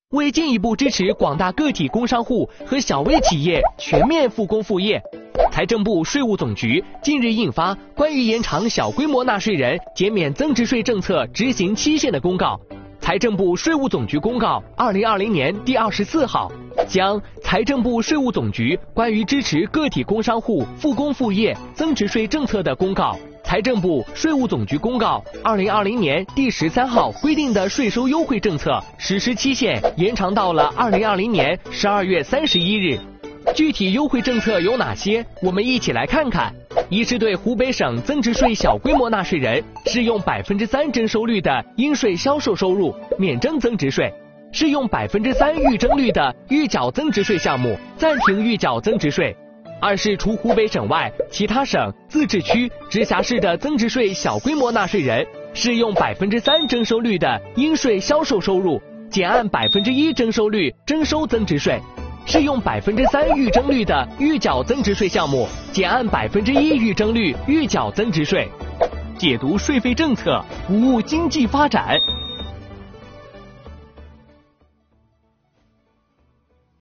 为进一步支持广大个体工商户和小微企业全面复工复业，财政部、税务总局近日印发关于延长小规模纳税人减免增值税政策执行期限的公告。财政部、税务总局公告2020年第24号，将财政部、税务总局关于支持个体工商户复工复业增值税政策的公告、财政部、税务总局公告2020年第13号规定的税收优惠政策实施期限延长到了2020年12月31日。具体优惠政策有哪些？我们一起来看看。一是对湖北省增值税小规模纳税人适用3%征收率的应税销售收入免征增值税，适用3%预征率的预缴增值税项目暂停预缴增值税。二是除湖北省外，其他省、自治区、直辖市的增值税小规模纳税人适用3%征收率的应税销售收入减按1%征收率征收增值税，适用3%预征率的预缴增值税项目减按1%预征率预缴增值税。解读税费政策，服务经济发展。